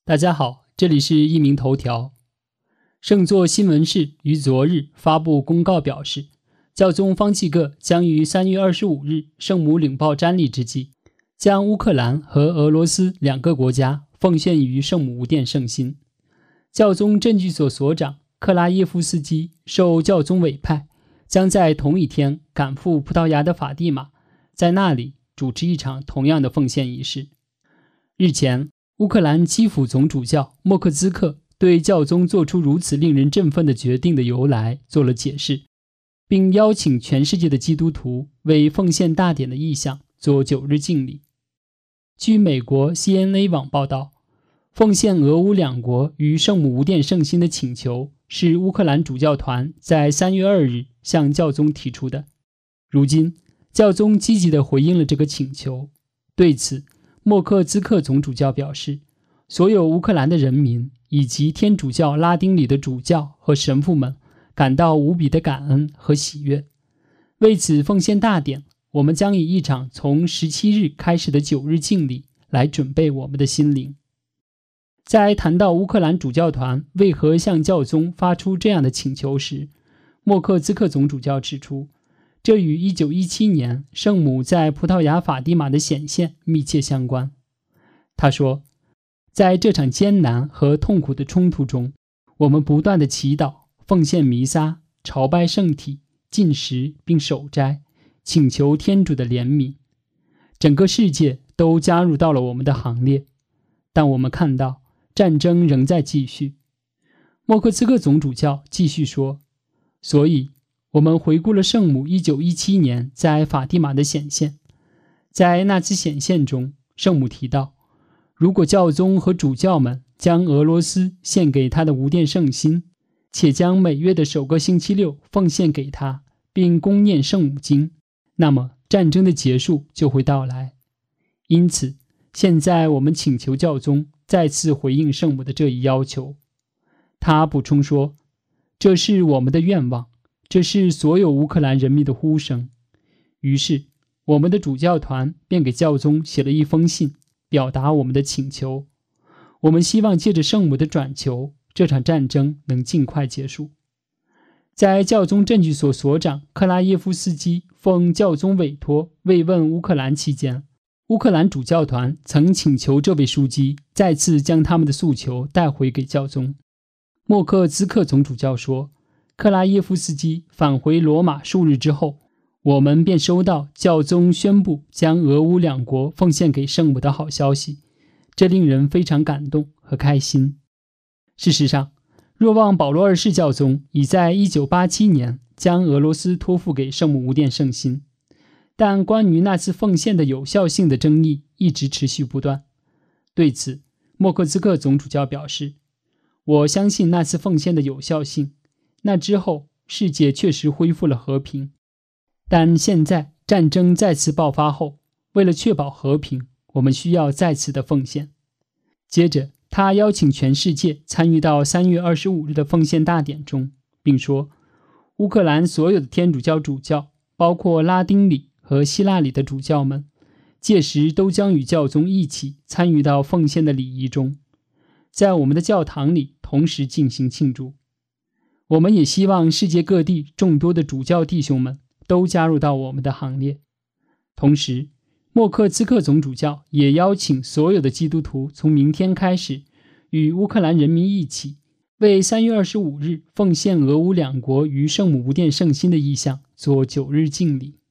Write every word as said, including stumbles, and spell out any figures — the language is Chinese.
大家好，这里是一鸣头条。圣座新闻室于昨日发布公告表示，教宗方济各将于三月二十五日圣母领报瞻礼之际，将乌克兰和俄罗斯两个国家奉献于圣母无殿圣心。教宗证据所所长克拉耶夫斯基受教宗委派，将在同一天赶赴葡萄牙的法蒂玛，在那里主持一场同样的奉献仪式。日前，乌克兰基辅总主教莫克兹克对教宗做出如此令人振奋的决定的由来做了解释，并邀请全世界的基督徒为奉献大典的意向做九日敬礼。据美国 C N A 网报道，奉献俄乌两国于圣母无殿圣心的请求是乌克兰主教团在三月二日向教宗提出的。如今，教宗积极地回应了这个请求。对此，莫克兹克总主教表示，所有乌克兰的人民以及天主教拉丁里的主教和神父们感到无比的感恩和喜悦。为此奉献大典，我们将以一场从十七日开始的九日敬礼来准备我们的心灵。在谈到乌克兰主教团为何向教宗发出这样的请求时，莫克兹克总主教指出，这与一九一七年圣母在葡萄牙法蒂玛的显现密切相关。他说，在这场艰难和痛苦的冲突中，我们不断地祈祷、奉献弥撒、朝拜圣体、进食并守斋，请求天主的怜悯。整个世界都加入到了我们的行列，但我们看到战争仍在继续。莫克兹克总主教继续说，所以我们回顾了圣母一九一七年在法蒂玛的显现。在那次显现中，圣母提到，如果教宗和主教们将俄罗斯献给他的无殿圣心，且将每月的首个星期六奉献给他，并恭念圣母经，那么战争的结束就会到来。因此，现在我们请求教宗再次回应圣母的这一要求。他补充说，这是我们的愿望，这是所有乌克兰人民的呼声。于是，我们的主教团便给教宗写了一封信，表达我们的请求。我们希望借着圣母的转求，这场战争能尽快结束。在教宗证据所所长克拉耶夫斯基奉教宗委托慰问乌克兰期间，乌克兰主教团曾请求这位枢机再次将他们的诉求带回给教宗。莫克兹克总主教说，克拉耶夫斯基返回罗马数日之后，我们便收到教宗宣布将俄乌两国奉献给圣母的好消息，这令人非常感动和开心。事实上，若望保罗二世教宗已在一九八七年将俄罗斯托付给圣母无殿圣心，但关于那次奉献的有效性的争议一直持续不断。对此，莫克兹克总主教表示，我相信那次奉献的有效性，那之后世界确实恢复了和平。但现在战争再次爆发后，为了确保和平，我们需要再次的奉献。接着，他邀请全世界参与到三月二十五日的奉献大典中，并说，乌克兰所有的天主教主教，包括拉丁里和希腊里的主教们，届时都将与教宗一起参与到奉献的礼仪中，在我们的教堂里同时进行庆祝。我们也希望世界各地众多的主教弟兄们都加入到我们的行列。同时，莫克兹克总主教也邀请所有的基督徒从明天开始，与乌克兰人民一起，为三月二十五日奉献俄乌两国于圣母无殿圣心的意向做九日敬礼。